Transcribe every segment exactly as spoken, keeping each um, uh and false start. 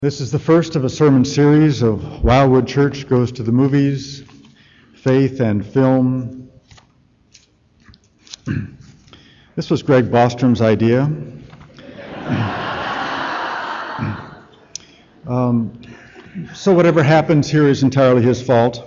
This is the first of a sermon series of Wildwood Church Goes to the Movies, Faith and Film. This was Greg Bostrom's idea. um, so whatever happens here is entirely his fault.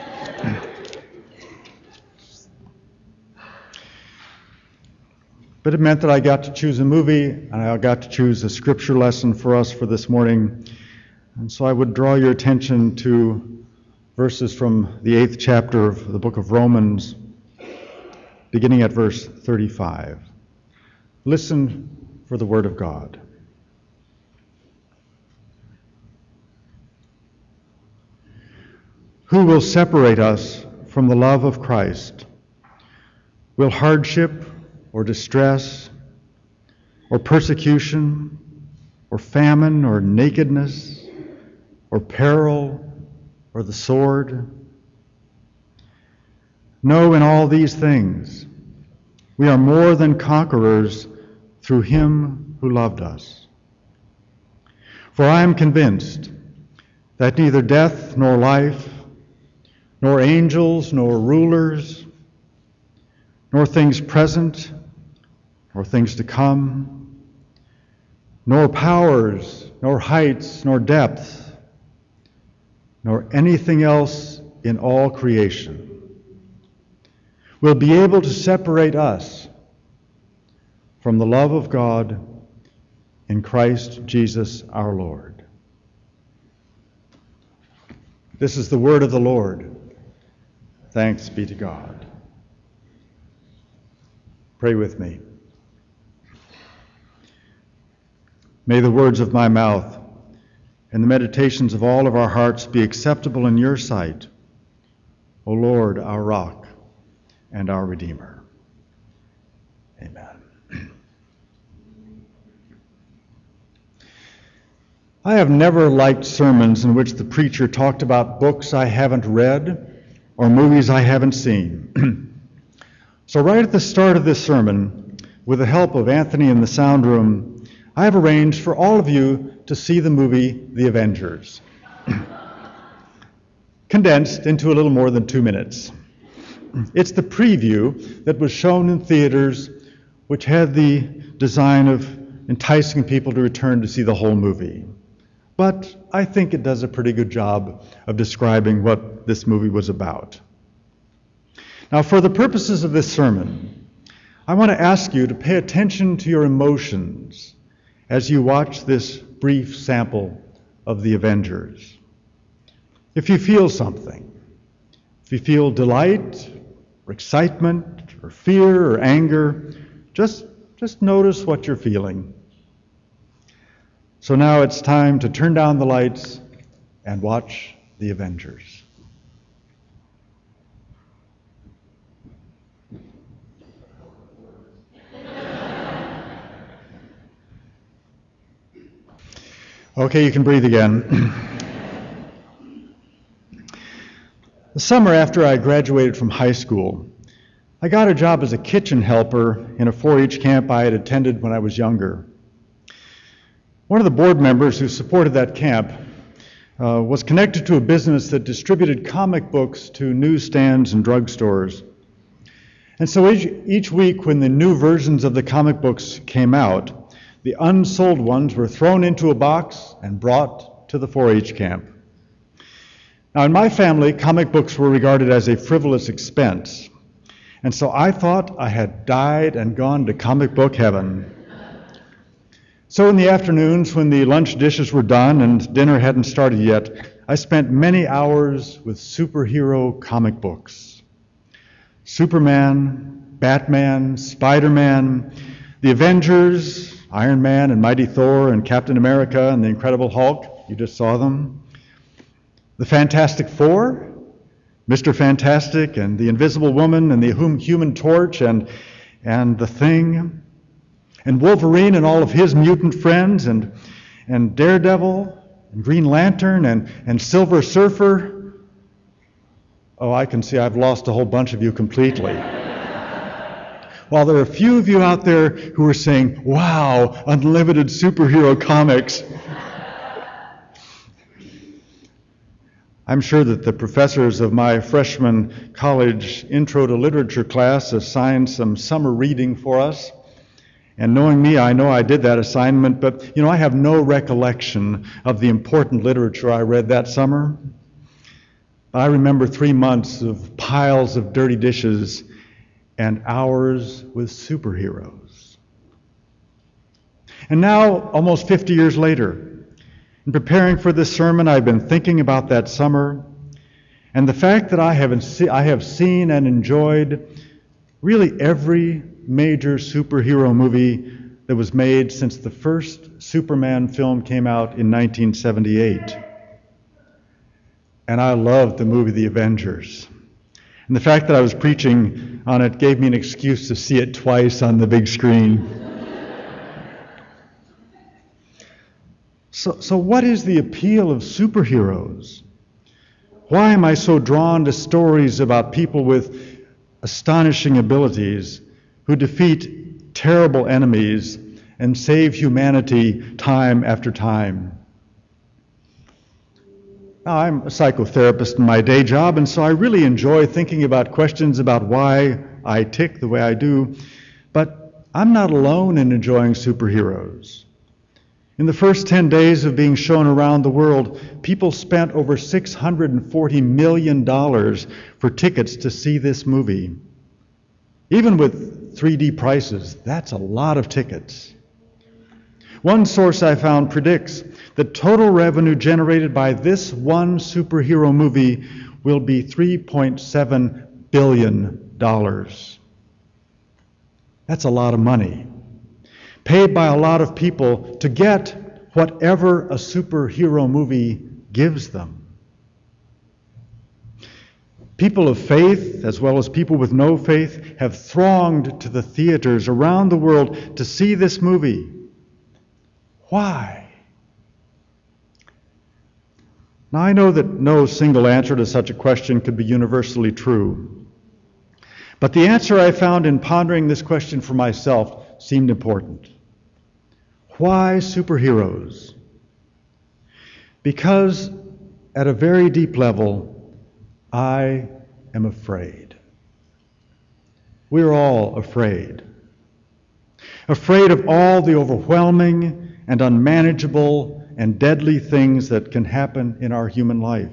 But it meant that I got to choose a movie, and I got to choose a scripture lesson for us for this morning. And so I would draw your attention to verses from the eighth chapter of the book of Romans, beginning at verse thirty-five. Listen for the word of God. Who will separate us from the love of Christ? Will hardship or distress, or persecution, or famine, or nakedness, or peril, or the sword? No, in all these things, we are more than conquerors through him who loved us. For I am convinced that neither death nor life, nor angels nor rulers, nor things present, nor things to come, nor powers, nor heights, nor depths, nor anything else in all creation will be able to separate us from the love of God in Christ Jesus our Lord. This is the word of the Lord. Thanks be to God. Pray with me. May the words of my mouth and the meditations of all of our hearts be acceptable in your sight, O Lord, our rock and our Redeemer. Amen. I have never liked sermons in which the preacher talked about books I haven't read or movies I haven't seen. So right at the start of this sermon, with the help of Anthony in the sound room, I have arranged for all of you to see the movie The Avengers, condensed into a little more than two minutes. It's the preview that was shown in theaters, which had the design of enticing people to return to see the whole movie. But I think it does a pretty good job of describing what this movie was about. Now, for the purposes of this sermon, I want to ask you to pay attention to your emotions as you watch this brief sample of The Avengers. If you feel something, if you feel delight, or excitement, or fear, or anger, just, just notice what you're feeling. So now it's time to turn down the lights and watch The Avengers. Okay, you can breathe again. The summer after I graduated from high school, I got a job as a kitchen helper in a four H camp I had attended when I was younger. One of the board members who supported that camp uh, was connected to a business that distributed comic books to newsstands and drugstores. And so each, each week when the new versions of the comic books came out, the unsold ones were thrown into a box and brought to the four H camp. Now, in my family, comic books were regarded as a frivolous expense. And so I thought I had died and gone to comic book heaven. So in the afternoons, when the lunch dishes were done and dinner hadn't started yet, I spent many hours with superhero comic books. Superman, Batman, Spider-Man, the Avengers, Iron Man and Mighty Thor and Captain America and the Incredible Hulk, you just saw them. The Fantastic Four, Mister Fantastic and the Invisible Woman and the Human Torch and, and the Thing, and Wolverine and all of his mutant friends, and, and Daredevil and Green Lantern and, and Silver Surfer. Oh, I can see I've lost a whole bunch of you completely. While there are a few of you out there who are saying, wow, unlimited superhero comics. I'm sure that the professors of my freshman college Intro to Literature class assigned some summer reading for us. And knowing me, I know I did that assignment, but you know, I have no recollection of the important literature I read that summer. I remember three months of piles of dirty dishes and hours with superheroes. And now, almost fifty years later, in preparing for this sermon, I've been thinking about that summer and the fact that I have, se- I have seen and enjoyed really every major superhero movie that was made since the first Superman film came out in nineteen seventy-eight. And I loved the movie The Avengers. And the fact that I was preaching on it gave me an excuse to see it twice on the big screen. So, so what is the appeal of superheroes? Why am I so drawn to stories about people with astonishing abilities who defeat terrible enemies and save humanity time after time? Now, I'm a psychotherapist in my day job, and so I really enjoy thinking about questions about why I tick the way I do, but I'm not alone in enjoying superheroes. In the first ten days of being shown around the world, people spent over six hundred forty million dollars for tickets to see this movie. Even with three D prices, that's a lot of tickets. One source I found predicts the total revenue generated by this one superhero movie will be three point seven billion dollars. That's a lot of money, paid by a lot of people to get whatever a superhero movie gives them. People of faith, as well as people with no faith, have thronged to the theaters around the world to see this movie. Why? Now, I know that no single answer to such a question could be universally true. But the answer I found in pondering this question for myself seemed important. Why superheroes? Because at a very deep level, I am afraid. We're all afraid. Afraid of all the overwhelming and unmanageable and deadly things that can happen in our human life.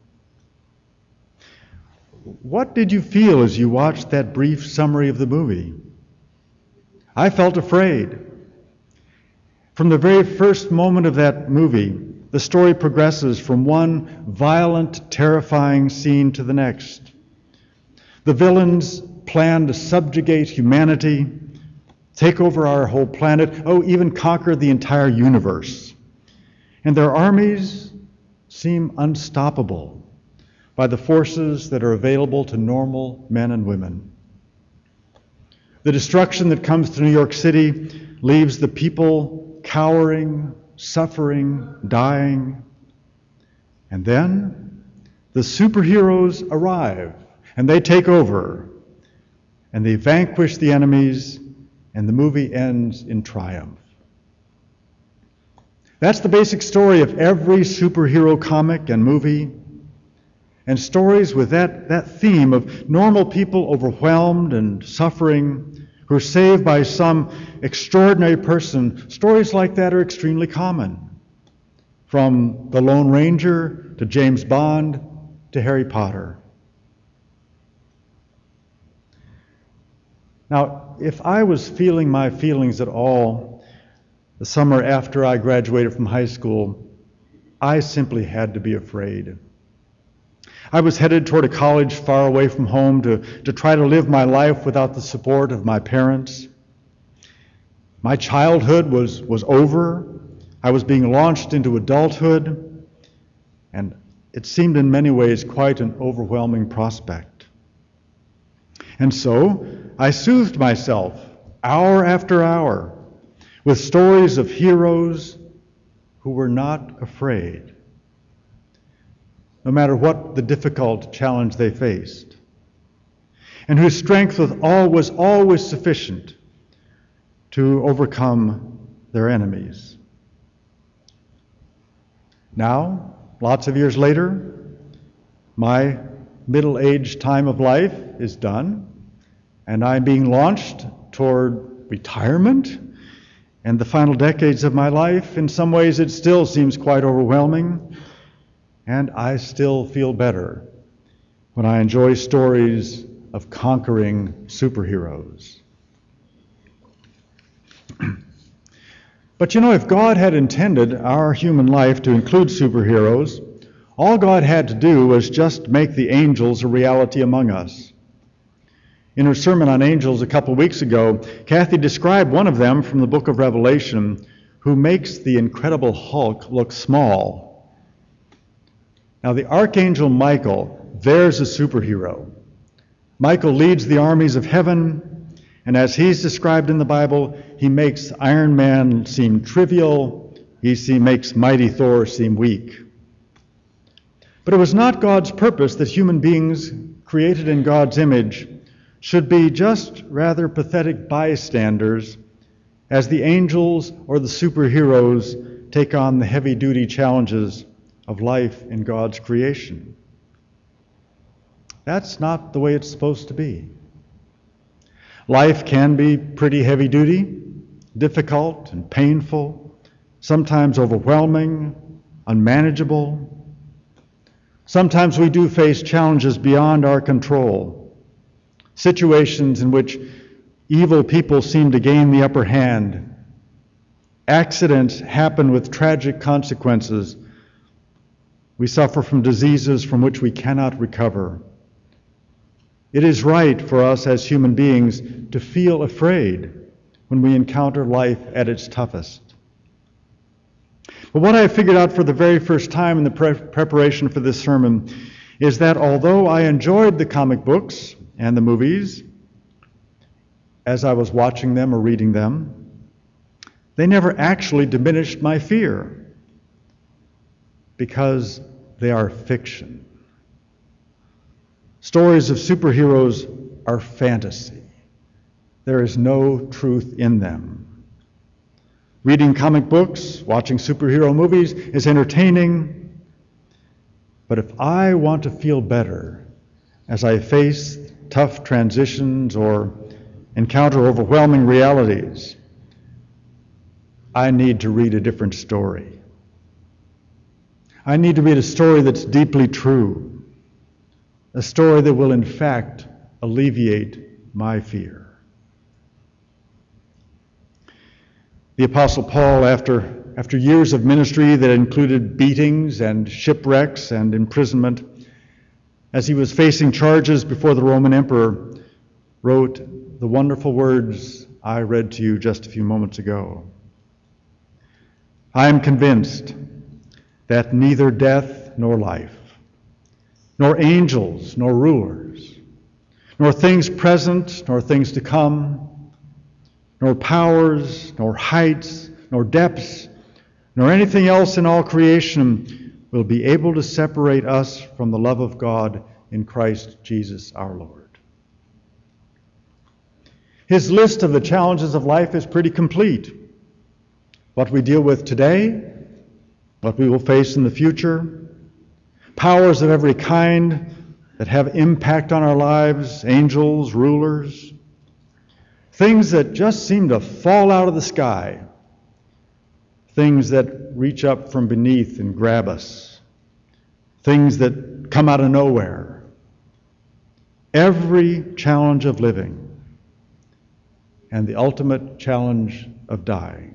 What did you feel as you watched that brief summary of the movie? I felt afraid. From the very first moment of that movie, the story progresses from one violent, terrifying scene to the next. The villains plan to subjugate humanity, take over our whole planet, oh, even conquer the entire universe. And their armies seem unstoppable by the forces that are available to normal men and women. The destruction that comes to New York City leaves the people cowering, suffering, dying. And then the superheroes arrive, and they take over, and they vanquish the enemies, and the movie ends in triumph. That's the basic story of every superhero comic and movie. And stories with that, that theme of normal people overwhelmed and suffering who are saved by some extraordinary person, stories like that are extremely common. From the Lone Ranger to James Bond to Harry Potter. Now, if I was feeling my feelings at all the summer after I graduated from high school, I simply had to be afraid. I was headed toward a college far away from home to, to try to live my life without the support of my parents. My childhood was, was over. I was being launched into adulthood, and it seemed in many ways quite an overwhelming prospect. And so I soothed myself hour after hour with stories of heroes who were not afraid, no matter what the difficult challenge they faced, and whose strength was always, always sufficient to overcome their enemies. Now, lots of years later, My middle-aged time of life is done, and I'm being launched toward retirement and the final decades of my life. In some ways, it still seems quite overwhelming, and I still feel better when I enjoy stories of conquering superheroes. But you know, if God had intended our human life to include superheroes, all God had to do was just make the angels a reality among us. In her sermon on angels a couple weeks ago, Kathy described one of them from the book of Revelation who makes the Incredible Hulk look small. Now, the Archangel Michael, there's a superhero. Michael leads the armies of heaven, and as he's described in the Bible, he makes Iron Man seem trivial. He see, makes mighty Thor seem weak. But it was not God's purpose that human beings created in God's image should be just rather pathetic bystanders as the angels or the superheroes take on the heavy-duty challenges of life in God's creation. That's not the way it's supposed to be. Life can be pretty heavy-duty, difficult and painful, sometimes overwhelming, unmanageable. Sometimes we do face challenges beyond our control, situations in which evil people seem to gain the upper hand. Accidents happen with tragic consequences. We suffer from diseases from which we cannot recover. It is right for us as human beings to feel afraid when we encounter life at its toughest. But what I have figured out for the very first time in the pre- preparation for this sermon is that although I enjoyed the comic books and the movies as I was watching them or reading them, they never actually diminished my fear because they are fiction. Stories of superheroes are fantasy. There is no truth in them. Reading comic books, watching superhero movies is entertaining, but if I want to feel better as I face tough transitions or encounter overwhelming realities, I need to read a different story. I need to read a story that's deeply true. A story that will, in fact, alleviate my fear. The Apostle Paul, after, after years of ministry that included beatings and shipwrecks and imprisonment, as he was facing charges before the Roman emperor, wrote the wonderful words I read to you just a few moments ago. I am convinced that neither death nor life, nor angels, nor rulers, nor things present, nor things to come, nor powers, nor heights, nor depths, nor anything else in all creation will be able to separate us from the love of God in Christ Jesus our Lord. His list of the challenges of life is pretty complete. What we deal with today, what we will face in the future, powers of every kind that have impact on our lives, angels, rulers, things that just seem to fall out of the sky, things that reach up from beneath and grab us, things that come out of nowhere. Every challenge of living and the ultimate challenge of dying.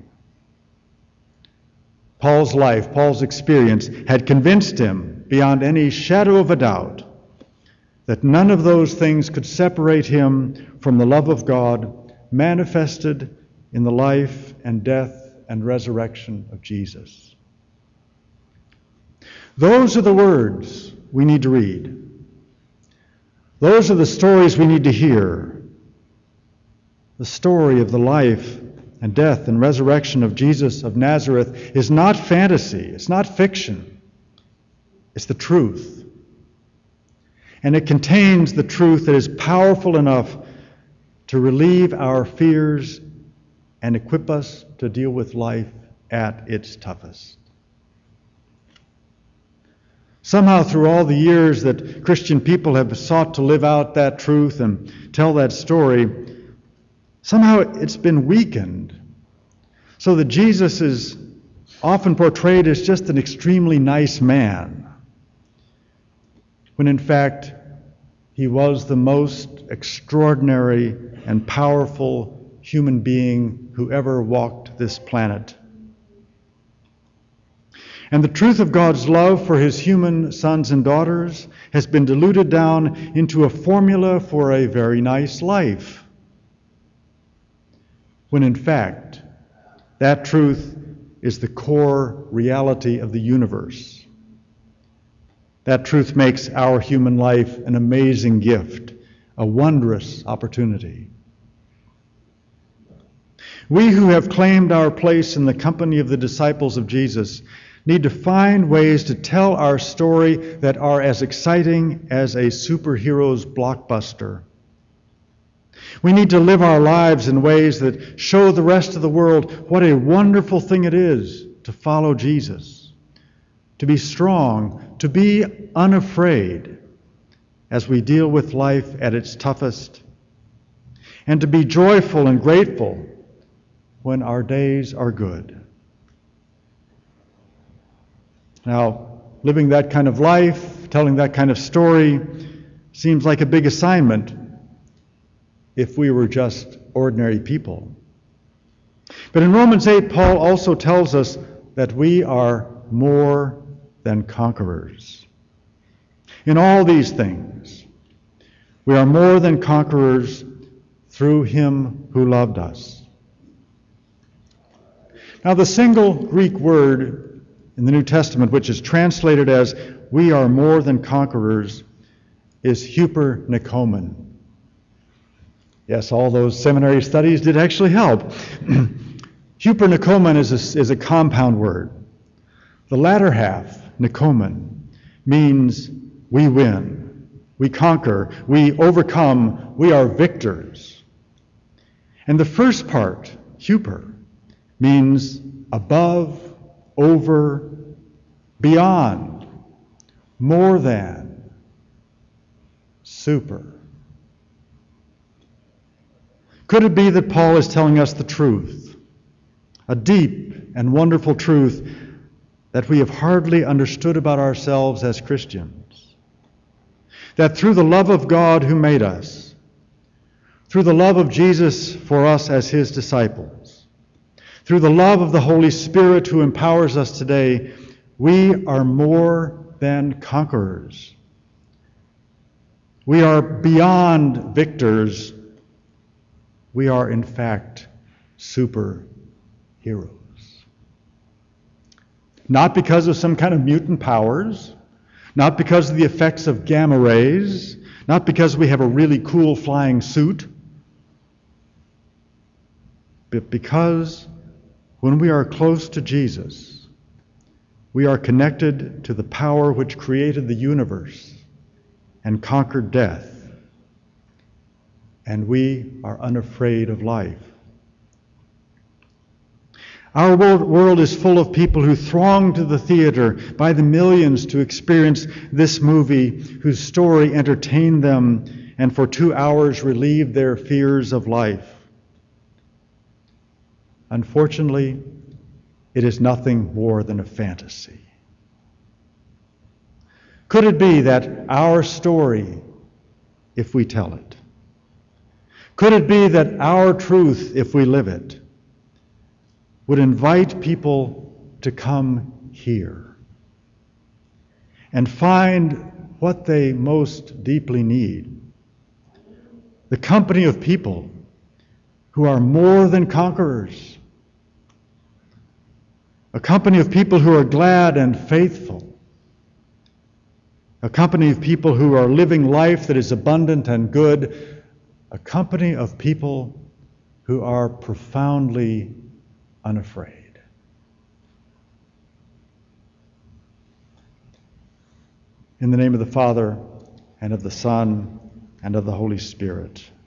Paul's life, Paul's experience had convinced him beyond any shadow of a doubt that none of those things could separate him from the love of God manifested in the life and death and resurrection of Jesus. Those are the words we need to read. Those are the stories we need to hear. The story of the life and death and resurrection of Jesus of Nazareth is not fantasy. It's not fiction. It's the truth. And it contains the truth that is powerful enough to relieve our fears and equip us to deal with life at its toughest. Somehow through all the years that Christian people have sought to live out that truth and tell that story, somehow it's been weakened so that Jesus is often portrayed as just an extremely nice man, when in fact he was the most extraordinary and powerful human being who ever walked this planet. And the truth of God's love for his human sons and daughters has been diluted down into a formula for a very nice life, when in fact that truth is the core reality of the universe. That truth makes our human life an amazing gift, a wondrous opportunity. We who have claimed our place in the company of the disciples of Jesus need to find ways to tell our story that are as exciting as a superhero's blockbuster. We need to live our lives in ways that show the rest of the world what a wonderful thing it is to follow Jesus, to be strong, to be unafraid as we deal with life at its toughest, and to be joyful and grateful when our days are good. Now, living that kind of life, telling that kind of story, seems like a big assignment if we were just ordinary people. But in Romans eight, Paul also tells us that we are more than conquerors. In all these things, we are more than conquerors through him who loved us. Now, the single Greek word in the New Testament, which is translated as "we are more than conquerors," is hupernikomon. Yes, all those seminary studies did actually help. Hupernikomon is a, is a compound word. The latter half, nikomon, means we win, we conquer, we overcome, we are victors. And the first part, huper, means above, over, beyond, more than, super. Could it be that Paul is telling us the truth, a deep and wonderful truth that we have hardly understood about ourselves as Christians? That through the love of God who made us, through the love of Jesus for us as his disciples, through the love of the Holy Spirit who empowers us today, we are more than conquerors. We are beyond victors. We are, in fact, superheroes. Not because of some kind of mutant powers, not because of the effects of gamma rays, not because we have a really cool flying suit, but because when we are close to Jesus, we are connected to the power which created the universe and conquered death. And we are unafraid of life. Our world, world is full of people who throng to the theater by the millions to experience this movie whose story entertained them and for two hours relieved their fears of life. Unfortunately, it is nothing more than a fantasy. Could it be that our story, if we tell it, could it be that our truth, if we live it, would invite people to come here and find what they most deeply need? The company of people who are more than conquerors. A company of people who are glad and faithful. A company of people who are living life that is abundant and good. A company of people who are profoundly unafraid. In the name of the Father, and of the Son, and of the Holy Spirit.